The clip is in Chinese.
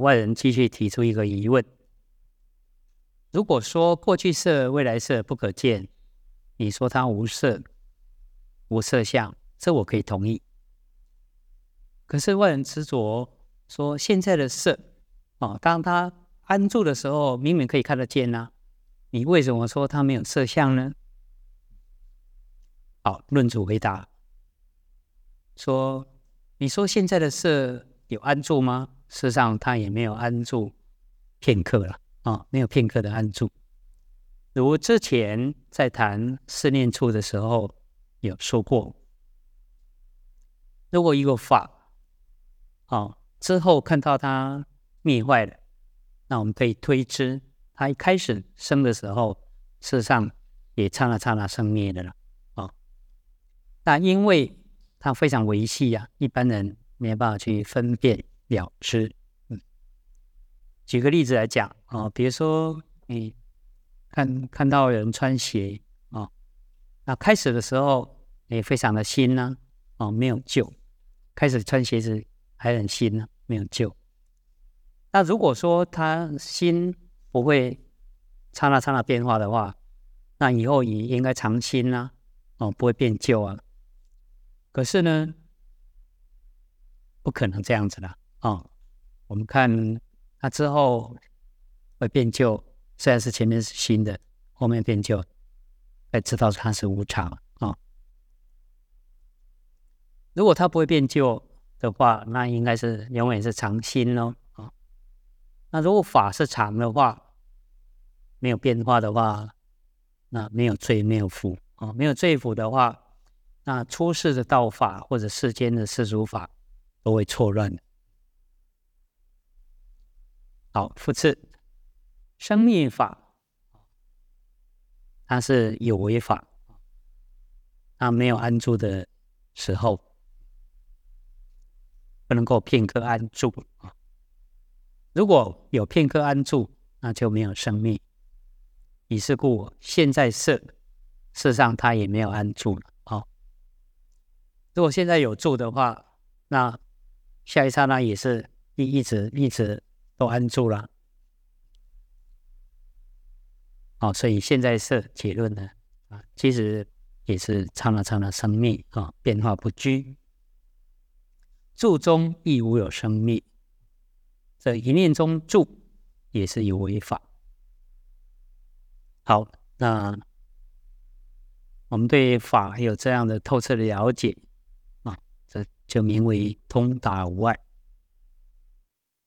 外人继续提出一个疑问：如果说过去色、未来色不可见，你说它无色、无色相，这我可以同意。可是外人执着说现在的色，当它安住的时候，明明可以看得见啊，你为什么说它没有色相呢？好，论主回答说：你说现在的色有安住吗？事实上，它也没有安住片刻了没有片刻的安住。如之前在谈四念处的时候有说过，如果一个法之后看到它灭坏了，那我们可以推知它一开始生的时候，事实上也刹那刹那生灭的了那因为它非常微细一般人没办法去分辨了知。举个例子来讲比如说你看到有人穿鞋那开始的时候也非常的新没有旧，开始穿鞋子还很新没有旧。那如果说它新不会刹那刹那变化的话，那以后也应该常新不会变旧可是呢，不可能这样子的我们看它之后会变旧，虽然是前面是新的，后面变旧，才知道它是无常如果它不会变旧的话，那应该是永远是常新那如果法是常的话，没有变化的话，那没有罪没有福没有罪福的话，那出世的道法或者世间的世俗法都会错乱的。好，复次，生灭法它是有为法，它没有安住的时候，不能够片刻安住如果有片刻安住，那就没有生灭。以是故，现在色事实上它也没有安住了如果现在有住的话，那下一刹那也是一直都安住了所以现在色结论呢其实也是刹那刹那生灭变化不居，住中亦无有生灭，这一念中住也是有为法。好，那我们对法有这样的透彻的了解这就名为通达无碍。